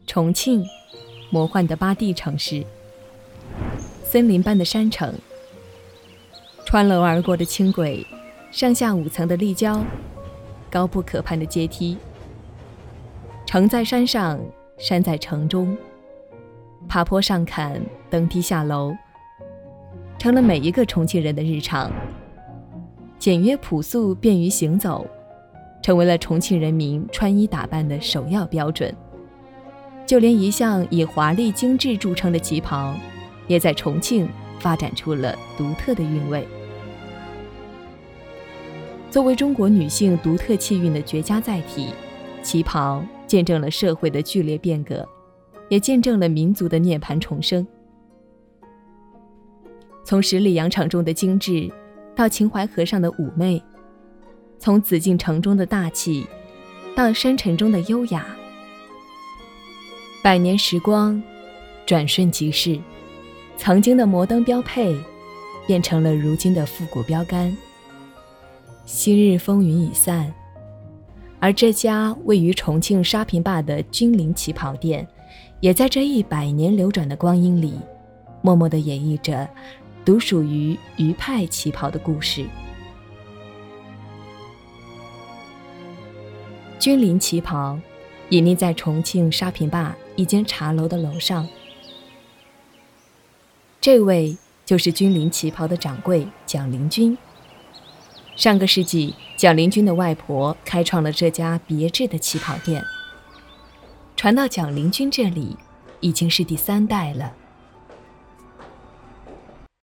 重庆，魔幻的8D 城市，森林般的山城，穿楼而过的轻轨，上下5层的立交，高不可攀的阶梯。城在山上，山在城中，爬坡上坎，登梯下楼，成了每一个重庆人的日常。简约朴素，便于行走，成为了重庆人民穿衣打扮的首要标准。就连一向以华丽精致著称的旗袍，也在重庆发展出了独特的韵味。作为中国女性独特气韵的绝佳载体，旗袍见证了社会的剧烈变革，也见证了民族的涅槃重生。从十里洋场中的精致，到秦淮河上的妩媚，从紫禁城中的大气，到山尘中的优雅。100年时光，转瞬即逝，曾经的摩登标配，变成了如今的复古标杆。昔日风云已散，而这家位于重庆沙坪坝的君临旗袍店，也在这100年流转的光阴里，默默地演绎着独属于余派旗袍的故事。君临旗袍隐匿在重庆沙坪坝一间茶楼的楼上，这位就是君临旗袍的掌柜蒋灵君。上个世纪，蒋灵君的外婆开创了这家别致的旗袍店，传到蒋灵君这里已经是第3代了。